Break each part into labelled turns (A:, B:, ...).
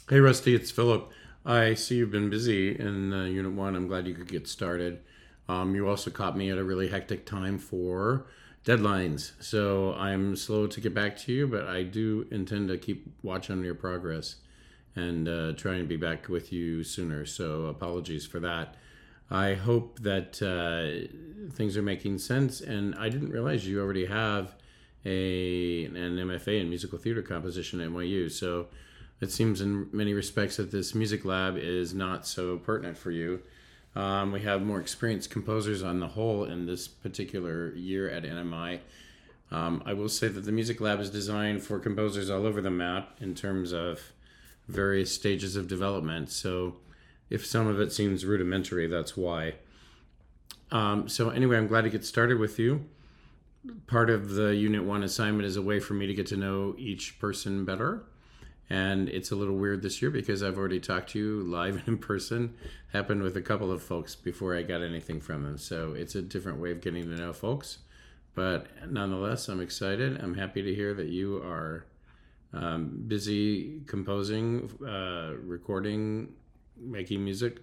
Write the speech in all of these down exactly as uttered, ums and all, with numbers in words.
A: Hey, Rusty, it's Philip. I see you've been busy in uh, Unit one. I'm glad you could get started. Um, you also caught me at a really hectic time for deadlines. So I'm slow to get back to you, but I do intend to keep watching your progress and uh, try and be back with you sooner. So apologies for that. I hope that uh, things are making sense. And I didn't realize you already have a an M F A in musical theater composition at N Y U. So it seems in many respects that this music lab is not so pertinent for you. Um, we have more experienced composers on the whole in this particular year at N M I. Um, I will say that the music lab is designed for composers all over the map in terms of various stages of development. So if some of it seems rudimentary, that's why. Um, so anyway, I'm glad to get started with you. Part of the Unit one assignment is a way for me to get to know each person better. And it's a little weird this year because I've already talked to you live and in person. Happened with a couple of folks before I got anything from them. So it's a different way of getting to know folks. But nonetheless, I'm excited. I'm happy to hear that you are um, busy composing, uh, recording, making music.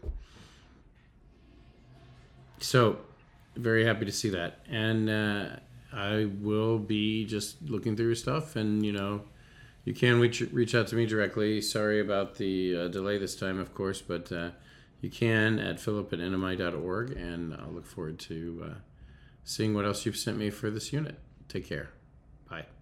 A: So, very happy to see that. And uh, I will be just looking through your stuff and, you know, you can reach, reach out to me directly. Sorry about the uh, delay this time, of course, but uh, you can at philip at n m i dot org, and I'll look forward to uh, seeing what else you've sent me for this unit. Take care. Bye.